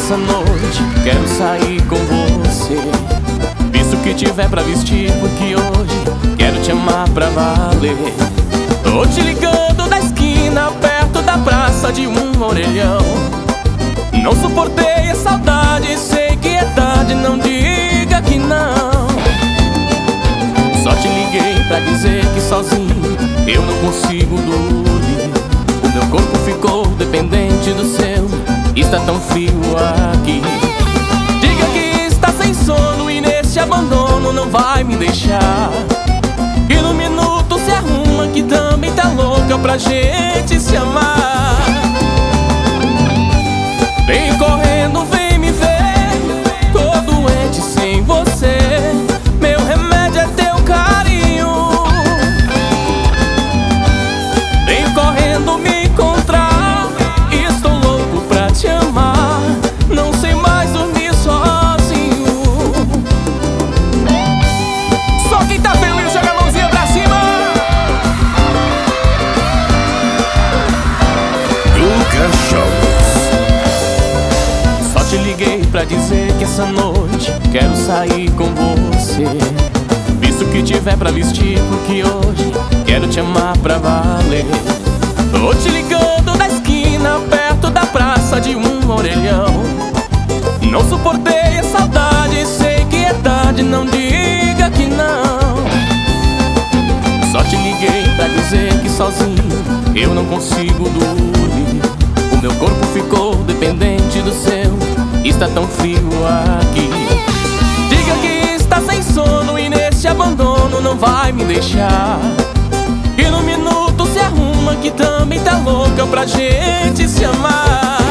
essa noite quero sair com você. Visto que tiver pra vestir, porque hoje quero te amar pra valer. Tô te ligando da esquina, perto da praça de um orelhão. Não suportei a saudade, sei que é tarde, não diga que não. Só te liguei pra dizer que sozinho eu não consigo dormir. O meu corpo ficou dependente do seu, está tão frio aqui. Diga que está sem sono e nesse abandono não vai me deixar. E no minuto se arruma que também tá louca pra gente se amar. Vem correndo, vem me ver, tô doente sem você. Meu remédio é teu carinho. Vem correndo me encontrar, estou louco pra te amar. Não sei mais dormir sozinho. Só quem tá feliz joga a mãozinha pra cima. Lucas Show. Só te liguei pra dizer que essa noite quero sair com você. Visto que tiver pra vestir, porque hoje quero te amar pra valer. Tô te ligando da esquina, perto da praça de um orelhão. Não suportei a saudade, sei que é tarde, não diga que não. Só te liguei pra dizer que sozinho eu não consigo dormir. O meu corpo ficou dependente do seu, está tão frio aqui. Diga que está sem sono e nesse abandono não vai me deixar. E no minuto se arruma que também tá louca pra gente se amar.